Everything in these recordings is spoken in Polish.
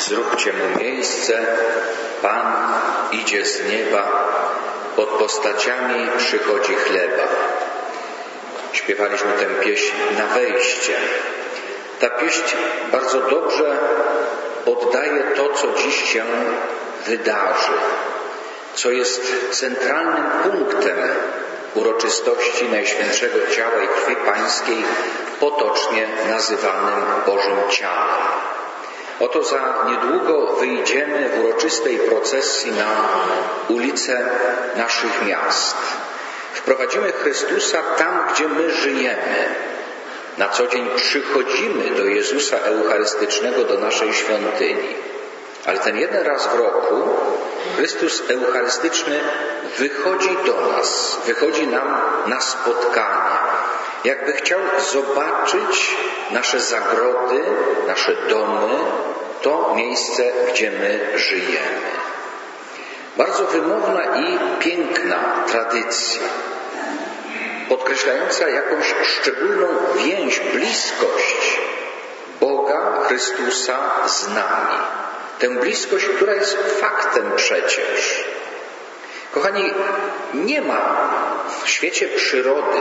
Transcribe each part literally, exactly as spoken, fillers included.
Zróbcie mu miejsce, Pan idzie z nieba, pod postaciami przychodzi chleba. Śpiewaliśmy tę pieśń na wejście. Ta pieśń bardzo dobrze oddaje to, co dziś się wydarzy, co jest centralnym punktem uroczystości Najświętszego Ciała i Krwi Pańskiej, potocznie nazywanym Bożym Ciałem. Oto za niedługo wyjdziemy w uroczystej procesji na ulice naszych miast. Wprowadzimy Chrystusa tam, gdzie my żyjemy. Na co dzień przychodzimy do Jezusa Eucharystycznego, do naszej świątyni. Ale ten jeden raz w roku Chrystus Eucharystyczny wychodzi do nas, wychodzi nam na spotkanie. Jakby chciał zobaczyć nasze zagrody, nasze domy, to miejsce, gdzie my żyjemy. Bardzo wymowna i piękna tradycja, podkreślająca jakąś szczególną więź, bliskość Boga, Chrystusa z nami. Tę bliskość, która jest faktem przecież. Kochani, nie ma w świecie przyrody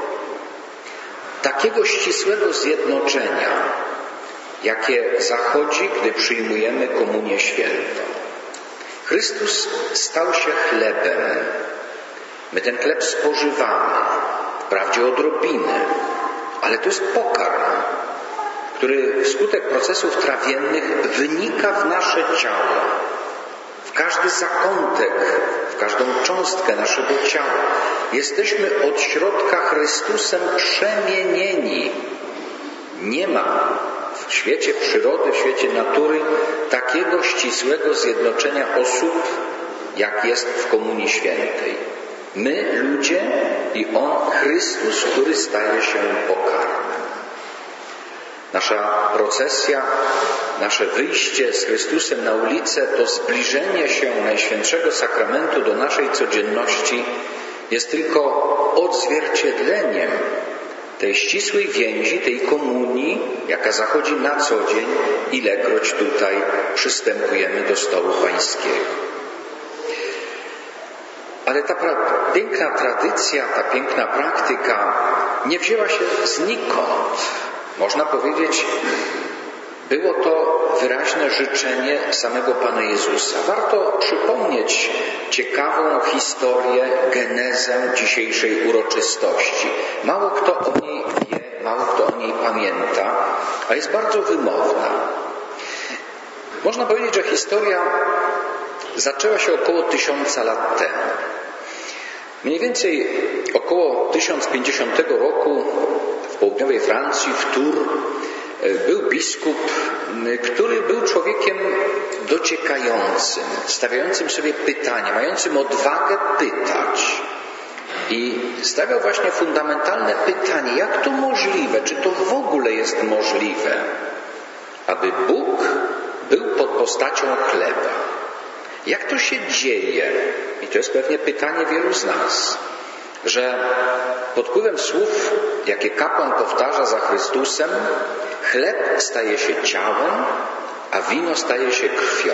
takiego ścisłego zjednoczenia, jakie zachodzi, gdy przyjmujemy Komunię Świętą. Chrystus stał się chlebem. My ten chleb spożywamy, wprawdzie odrobinę, ale to jest pokarm, który wskutek procesów trawiennych wynika w nasze ciało, w każdy zakątek, w każdą cząstkę naszego ciała. Jesteśmy od środka Chrystusem przemienieni. Nie ma w świecie przyrody, w świecie natury takiego ścisłego zjednoczenia osób, jak jest w Komunii Świętej. My, ludzie, i On, Chrystus, który staje się pokarmem. Nasza procesja, nasze wyjście z Chrystusem na ulicę, to zbliżenie się Najświętszego Sakramentu do naszej codzienności jest tylko odzwierciedleniem tej ścisłej więzi, tej komunii, jaka zachodzi na co dzień, ilekroć tutaj przystępujemy do stołu Pańskiego. Ale ta pra- piękna tradycja, ta piękna praktyka nie wzięła się znikąd. Można powiedzieć, było to wyraźne życzenie samego Pana Jezusa. Warto przypomnieć ciekawą historię, genezę dzisiejszej uroczystości. Mało kto o niej wie, mało kto o niej pamięta, a jest bardzo wymowna. Można powiedzieć, że historia zaczęła się około tysiąca lat temu. Mniej więcej około tysiąc pięćdziesiątego roku w południowej Francji, w Tours, był biskup, który był człowiekiem dociekającym, stawiającym sobie pytania, mającym odwagę pytać. I stawiał właśnie fundamentalne pytanie, jak to możliwe, czy to w ogóle jest możliwe, aby Bóg był pod postacią chleba. Jak to się dzieje, i to jest pewnie pytanie wielu z nas, że pod wpływem słów, jakie kapłan powtarza za Chrystusem, chleb staje się ciałem, a wino staje się krwią.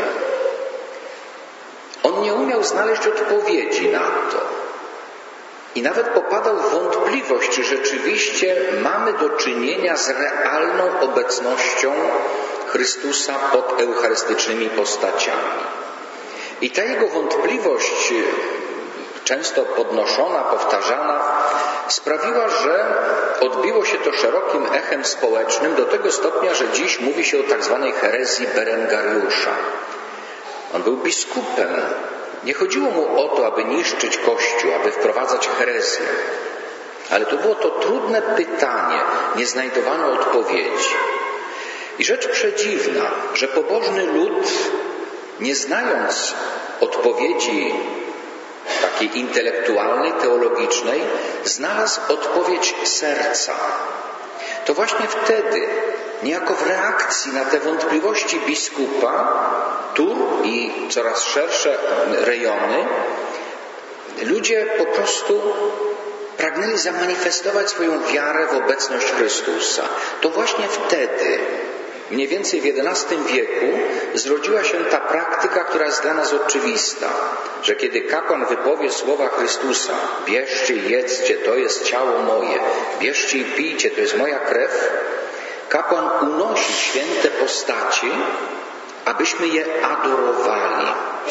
On nie umiał znaleźć odpowiedzi na to. I nawet popadał w wątpliwość, czy rzeczywiście mamy do czynienia z realną obecnością Chrystusa pod eucharystycznymi postaciami. I ta jego wątpliwość, często podnoszona, powtarzana, sprawiła, że odbiło się to szerokim echem społecznym do tego stopnia, że dziś mówi się o tak zwanej herezji Berengariusza. On był biskupem. Nie chodziło mu o to, aby niszczyć Kościół, aby wprowadzać herezję. Ale to było to trudne pytanie, nie znajdowano odpowiedzi. I rzecz przedziwna, że pobożny lud, nie znając odpowiedzi takiej intelektualnej, teologicznej, znalazł odpowiedź serca. To właśnie wtedy, niejako w reakcji na te wątpliwości biskupa, Tours i coraz szersze rejony, ludzie po prostu pragnęli zamanifestować swoją wiarę w obecność Chrystusa. To właśnie wtedy Mniej więcej w jedenastym wieku zrodziła się ta praktyka, która jest dla nas oczywista, że kiedy kapłan wypowie słowa Chrystusa: bierzcie i jedzcie, to jest ciało moje, bierzcie i pijcie, to jest moja krew, kapłan unosi święte postaci, abyśmy je adorowali.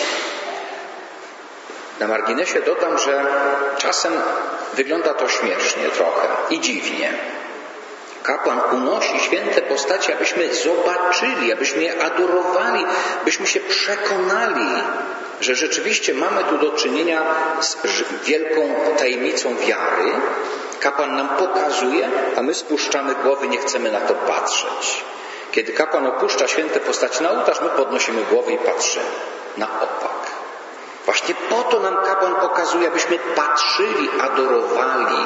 Na marginesie dodam, że czasem wygląda to śmiesznie trochę i dziwnie. Kapłan unosi święte postaci, abyśmy zobaczyli, abyśmy je adorowali, byśmy się przekonali, że rzeczywiście mamy tu do czynienia z wielką tajemnicą wiary. Kapłan nam pokazuje, a my spuszczamy głowy, nie chcemy na to patrzeć. Kiedy kapłan opuszcza święte postaci na ołtarz, my podnosimy głowę i patrzymy na opak. Właśnie po to nam kapłan pokazuje, abyśmy patrzyli, adorowali.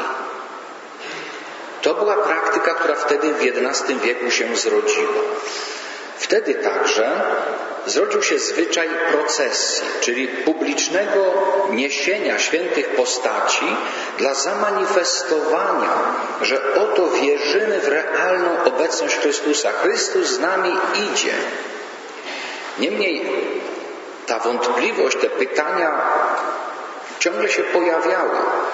To była praktyka, która wtedy w jedenastym wieku się zrodziła. Wtedy także zrodził się zwyczaj procesji, czyli publicznego niesienia świętych postaci dla zamanifestowania, że oto wierzymy w realną obecność Chrystusa. Chrystus z nami idzie. Niemniej ta wątpliwość, te pytania ciągle się pojawiały.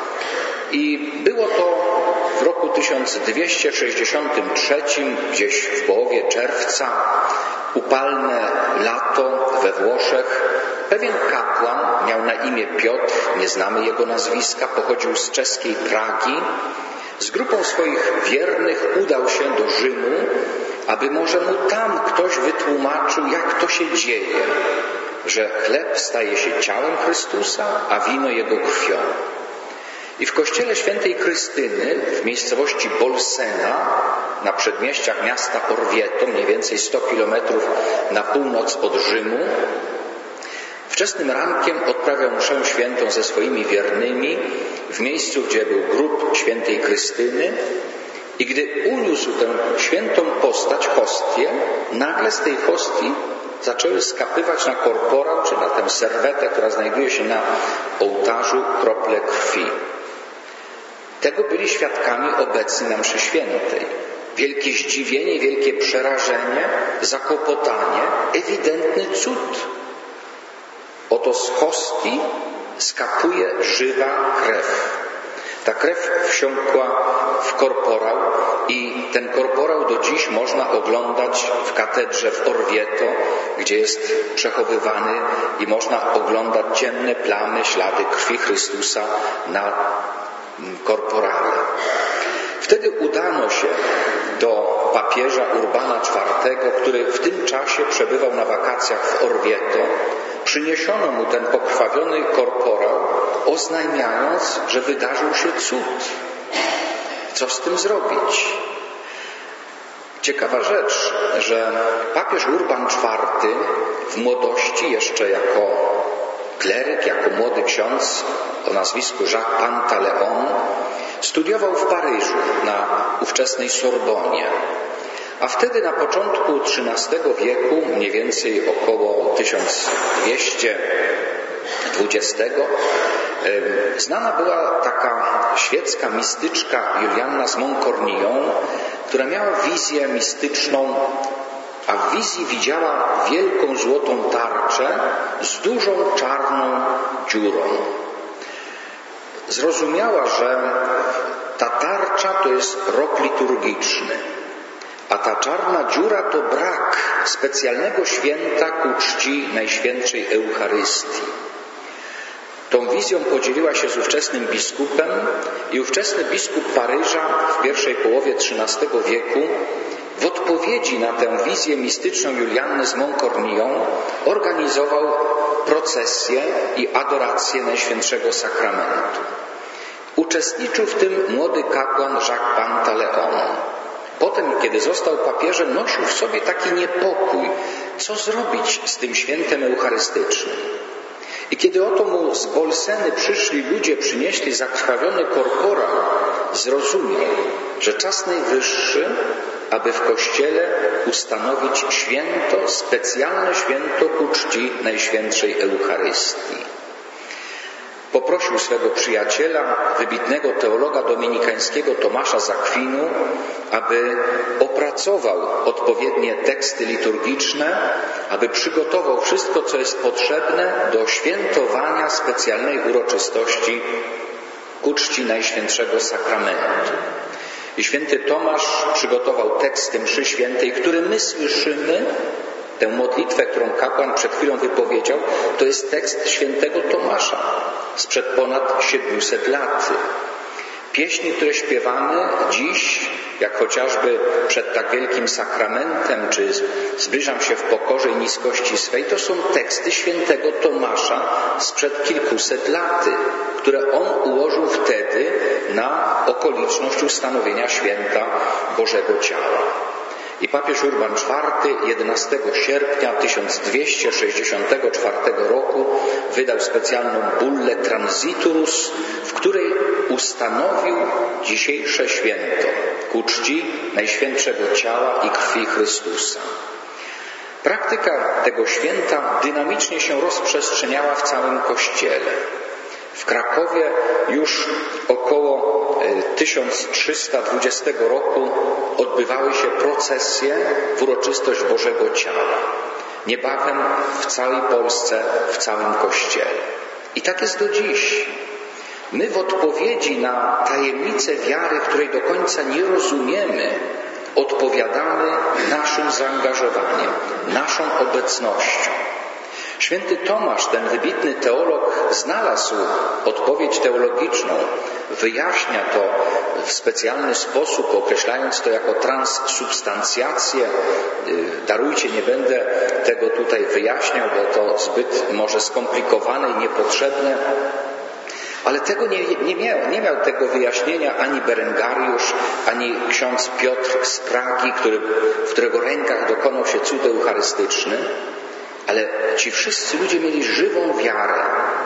I było to w roku tysiąc dwieście sześćdziesiątym trzecim, gdzieś w połowie czerwca, upalne lato we Włoszech, pewien kapłan, miał na imię Piotr, nie znamy jego nazwiska, pochodził z czeskiej Pragi, z grupą swoich wiernych udał się do Rzymu, aby może mu tam ktoś wytłumaczył, jak to się dzieje, że chleb staje się ciałem Chrystusa, a wino jego krwią. I w kościele świętej Krystyny w miejscowości Bolsena, na przedmieściach miasta Orvieto, mniej więcej sto kilometrów na północ od Rzymu, wczesnym rankiem odprawiał mszę świętą ze swoimi wiernymi w miejscu, gdzie był grób świętej Krystyny, i gdy uniósł tę świętą postać, hostię, nagle z tej hostii zaczęły skapywać na korporał, czy na tę serwetę, która znajduje się na ołtarzu, krople krwi. Tego byli świadkami obecni na mszy świętej. Wielkie zdziwienie, wielkie przerażenie, zakłopotanie, ewidentny cud. Oto z hostii skapuje żywa krew. Ta krew wsiąkła w korporał i ten korporał do dziś można oglądać w katedrze w Orvieto, gdzie jest przechowywany i można oglądać ciemne plamy, ślady krwi Chrystusa na korporale. Wtedy udano się do papieża Urbana czwartego, który w tym czasie przebywał na wakacjach w Orvieto. Przyniesiono mu ten pokrwawiony korporał, oznajmiając, że wydarzył się cud. Co z tym zrobić? Ciekawa rzecz, że papież Urban czwarty w młodości, jeszcze jako kleryk, jako młody ksiądz o nazwisku Jacques Pantaleon, studiował w Paryżu na ówczesnej Sorbonie. A wtedy na początku trzynastego wieku, mniej więcej około tysiąc dwieście dwudziestego, znana była taka świecka mistyczka Julianna z Montcornillon, która miała wizję mistyczną, a w wizji widziała wielką złotą tarczę z dużą czarną dziurą. Zrozumiała, że ta tarcza to jest rok liturgiczny, a ta czarna dziura to brak specjalnego święta ku czci Najświętszej Eucharystii. Tą wizją podzieliła się z ówczesnym biskupem i ówczesny biskup Paryża w pierwszej połowie trzynastego wieku w odpowiedzi na tę wizję mistyczną Julianny z Montcornillon organizował procesję i adorację Najświętszego Sakramentu. Uczestniczył w tym młody kapłan Jacques Pantaleon. Potem, kiedy został papieżem, nosił w sobie taki niepokój, co zrobić z tym świętem eucharystycznym. I kiedy oto mu z Bolseny przyszli ludzie, przynieśli zakrwawiony korporał, zrozumiał, że czas najwyższy, aby w Kościele ustanowić święto, specjalne święto ku czci Najświętszej Eucharystii. poprosił swego przyjaciela, wybitnego teologa dominikańskiego Tomasza z Akwinu, aby opracował odpowiednie teksty liturgiczne, aby przygotował wszystko, co jest potrzebne do świętowania specjalnej uroczystości ku czci Najświętszego Sakramentu. I święty Tomasz przygotował teksty mszy świętej, który my słyszymy. Tę modlitwę, którą kapłan przed chwilą wypowiedział, to jest tekst świętego Tomasza sprzed ponad siedmiuset lat. Pieśni, które śpiewamy dziś, jak chociażby przed tak wielkim sakramentem, czy zbliżam się w pokorze i niskości swej, to są teksty świętego Tomasza sprzed kilkuset lat, które on ułożył wtedy na okoliczność ustanowienia święta Bożego Ciała. I papież Urban czwarty jedenastego sierpnia tysiąc dwieście sześćdziesiątego czwartego roku wydał specjalną bullę Transiturus, w której ustanowił dzisiejsze święto ku czci Najświętszego Ciała i Krwi Chrystusa. Praktyka tego święta dynamicznie się rozprzestrzeniała w całym Kościele. W Krakowie już około tysiąc trzysta dwudziestego roku odbywały się procesje w uroczystość Bożego Ciała. Niebawem w całej Polsce, w całym Kościele. I tak jest do dziś. My w odpowiedzi na tajemnicę wiary, której do końca nie rozumiemy, odpowiadamy naszym zaangażowaniem, naszą obecnością. Święty Tomasz, ten wybitny teolog, znalazł odpowiedź teologiczną, wyjaśnia to w specjalny sposób, określając to jako transsubstancjację. Darujcie, nie będę tego tutaj wyjaśniał, bo to zbyt może skomplikowane i niepotrzebne. Ale tego nie, nie, miał, nie miał tego wyjaśnienia ani Berengariusz, ani ksiądz Piotr z Pragi, który, w którego rękach dokonał się cud eucharystyczny. Ale ci wszyscy ludzie mieli żywą wiarę,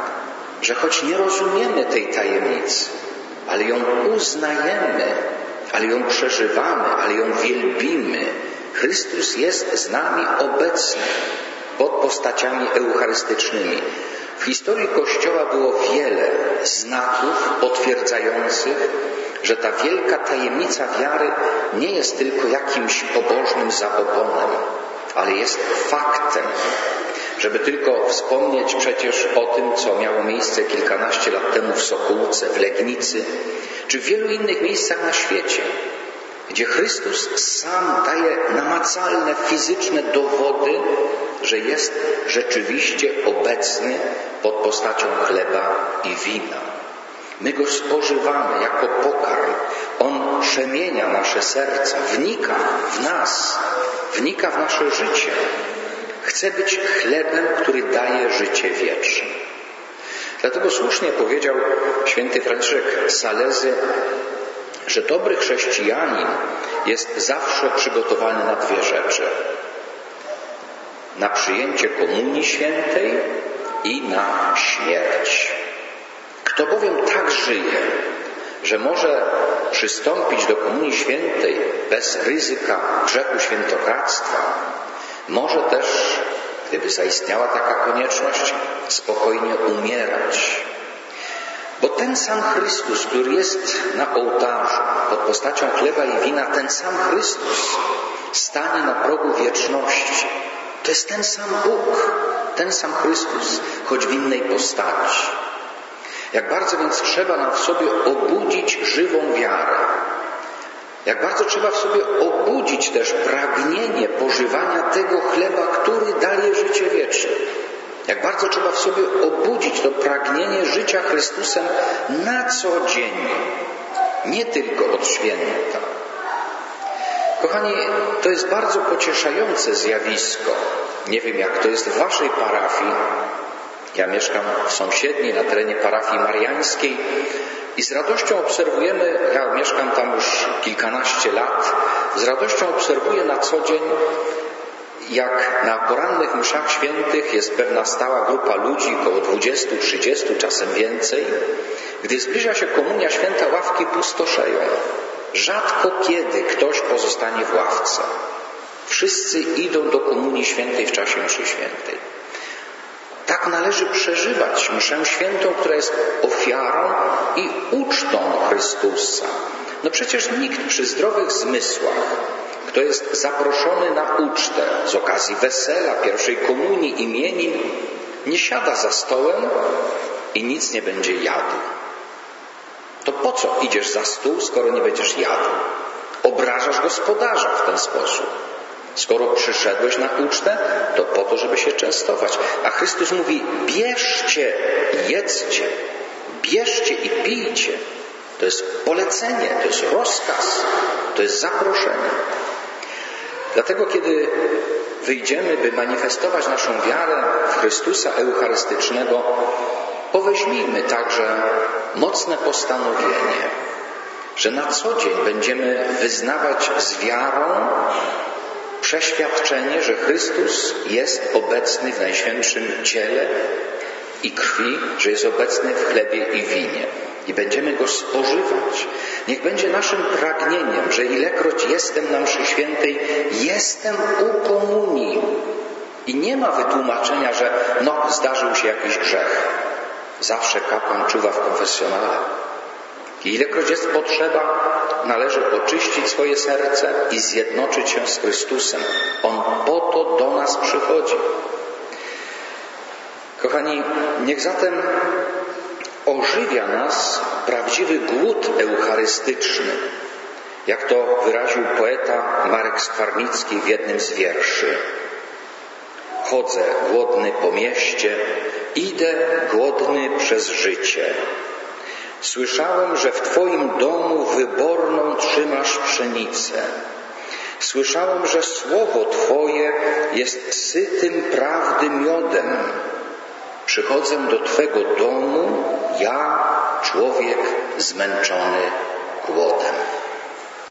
że choć nie rozumiemy tej tajemnicy, ale ją uznajemy, ale ją przeżywamy, ale ją wielbimy. Chrystus jest z nami obecny pod postaciami eucharystycznymi. W historii Kościoła było wiele znaków potwierdzających, że ta wielka tajemnica wiary nie jest tylko jakimś pobożnym zabobonem, ale jest faktem. Żeby tylko wspomnieć przecież o tym, co miało miejsce kilkanaście lat temu w Sokółce, w Legnicy, czy w wielu innych miejscach na świecie, gdzie Chrystus sam daje namacalne, fizyczne dowody, że jest rzeczywiście obecny pod postacią chleba i wina. My Go spożywamy jako pokarm. On przemienia nasze serca, wnika w nas, wnika w nasze życie. Chce być chlebem, który daje życie wieczne. Dlatego słusznie powiedział święty Franciszek Salezy, że dobry chrześcijanin jest zawsze przygotowany na dwie rzeczy. Na przyjęcie Komunii Świętej i na śmierć. Kto bowiem tak żyje, że może przystąpić do Komunii Świętej bez ryzyka grzechu świętokradztwa, może też, gdyby zaistniała taka konieczność, spokojnie umierać. Bo ten sam Chrystus, który jest na ołtarzu pod postacią chleba i wina, ten sam Chrystus stanie na progu wieczności. To jest ten sam Bóg, ten sam Chrystus, choć w innej postaci. Jak bardzo więc trzeba nam w sobie obudzić żywą wiarę. Jak bardzo trzeba w sobie obudzić też pragnienie pożywania tego chleba, który daje życie wieczne. Jak bardzo trzeba w sobie obudzić to pragnienie życia Chrystusem na co dzień, nie tylko od święta. Kochani, to jest bardzo pocieszające zjawisko. Nie wiem, jak to jest w waszej parafii. Ja mieszkam w sąsiedniej, na terenie parafii mariańskiej i z radością obserwujemy, ja mieszkam tam już kilkanaście lat, z radością obserwuję na co dzień, jak na porannych mszach świętych jest pewna stała grupa ludzi, około dwudziestu, trzydziestu, czasem więcej. Gdy zbliża się Komunia Święta, ławki pustoszeją. Rzadko kiedy ktoś pozostanie w ławce. Wszyscy idą do Komunii Świętej w czasie mszy świętej. Tak należy przeżywać mszę świętą, która jest ofiarą i ucztą Chrystusa. No przecież nikt przy zdrowych zmysłach, kto jest zaproszony na ucztę z okazji wesela, pierwszej komunii, imienin, nie siada za stołem i nic nie będzie jadł. To po co idziesz za stół, skoro nie będziesz jadł? Obrażasz gospodarza w ten sposób. Skoro przyszedłeś na ucztę, to po to, żeby się częstować. A Chrystus mówi, bierzcie i jedzcie, bierzcie i pijcie. To jest polecenie, to jest rozkaz, to jest zaproszenie. Dlatego, kiedy wyjdziemy, by manifestować naszą wiarę w Chrystusa Eucharystycznego, poweźmijmy także mocne postanowienie, że na co dzień będziemy wyznawać z wiarą przeświadczenie, że Chrystus jest obecny w Najświętszym Ciele i krwi, że jest obecny w chlebie i winie. I będziemy Go spożywać. Niech będzie naszym pragnieniem, że ilekroć jestem na mszy świętej, jestem u komunii. I nie ma wytłumaczenia, że no, zdarzył się jakiś grzech. Zawsze kapłan czuwa w konfesjonale. I ilekroć jest potrzeba, należy oczyścić swoje serce i zjednoczyć się z Chrystusem. On po to do nas przychodzi. Kochani, niech zatem ożywia nas prawdziwy głód eucharystyczny, jak to wyraził poeta Marek Skwarnicki w jednym z wierszy. Chodzę głodny po mieście, idę głodny przez życie. Słyszałem, że w Twoim domu wyborną trzymasz pszenicę. Słyszałem, że słowo Twoje jest sytym prawdy miodem. Przychodzę do Twego domu, ja, człowiek zmęczony głodem.